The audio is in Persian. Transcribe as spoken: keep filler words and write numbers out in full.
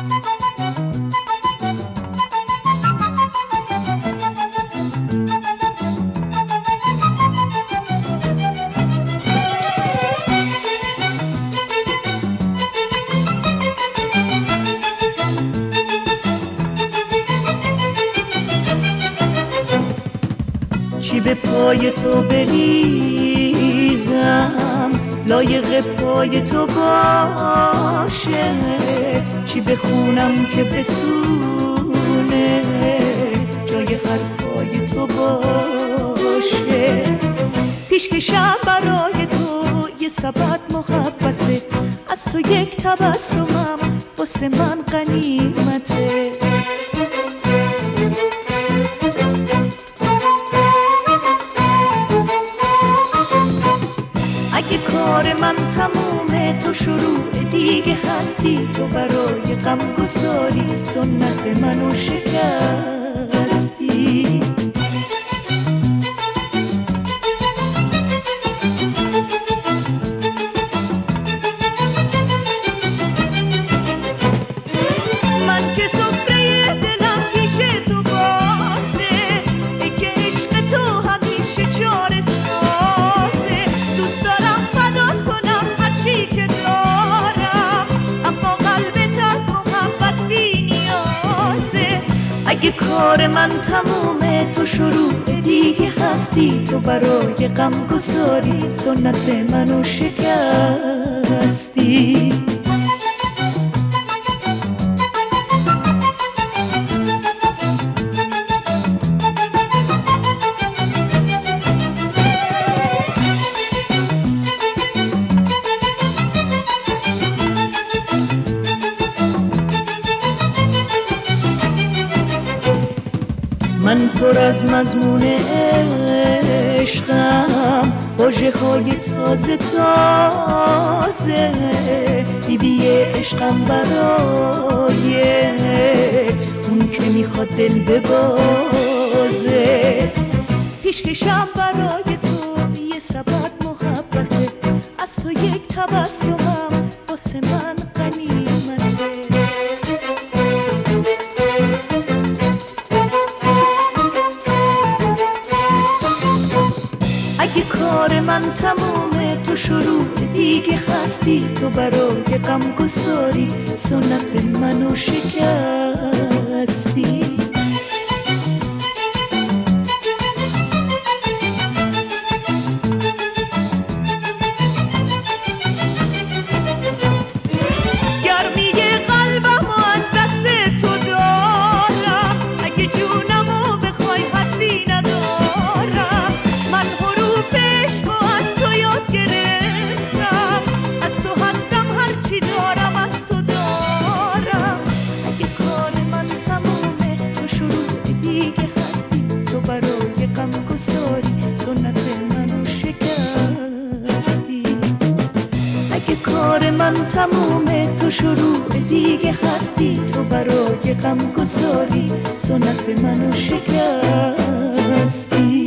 چی به پای تو بریزم لایق پای تو باشه، چی بخونم که بتونه جای حرفای تو باشه. پیشکشم برای تو یه سبد محبته، از تو یک تبسمم واسه من غنیمته. اگه کار من تمومه تو شروع دیگه هستی، تو برای غم گساری سنت منو شکستی. من که سفره دلم پیش تو بازه، ای که عشق تو همیشه چاره سازه. دوست دارم فدات کنم هرچی که دارم، اما قلبت از محبت بی نیازه. اگه کار من تمومه تو شروع دیگه هستی، تو برای غم گساری سنت منو شکستی. من پر از مضمون عشقم، واژه های تازه تازه، بی بی عشقم برای اون که میخواد دل ببازه. پیشکشم برای تو یه سبد محبته، از تو یک تبسمم واسه من غنیمته. اگه کار من تمومه تو شروع دیگه هستی، تو برای غم گساری سنت منو شکستی. سنت منو شکستی. اگه کار من تمومه تو شروع دیگه هستی، تو برای غم گساری سنت منو شکستی.